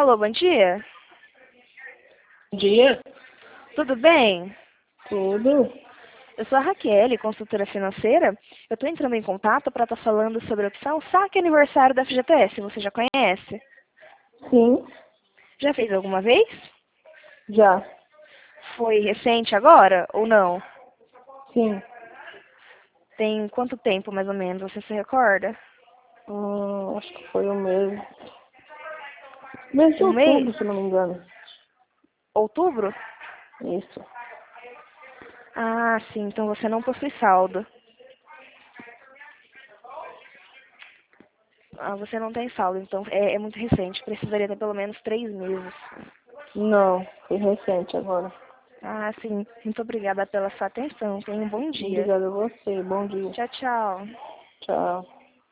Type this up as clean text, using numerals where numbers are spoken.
Alô, bom dia. Bom dia, Tudo bem? tudo? Eu sou a Raquel, consultora financeira. Eu estou entrando em contato para estar falando sobre a opção Saque Aniversário da FGTS. Você já conhece? Sim, Já fez alguma vez? já. Foi recente agora ou não? Sim. Tem quanto tempo, mais ou menos? Você se recorda? Acho que foi o mês de Um mês? outubro, se não me engano. Outubro? Isso. Ah, sim. Então você não possui saldo. Ah, você não tem saldo, então é muito recente. Precisaria ter pelo menos 3 meses. Não, foi recente agora. Ah, sim. Muito obrigada pela sua atenção. Tenha um bom dia. Obrigada a você. Bom dia. Tchau, tchau. Tchau.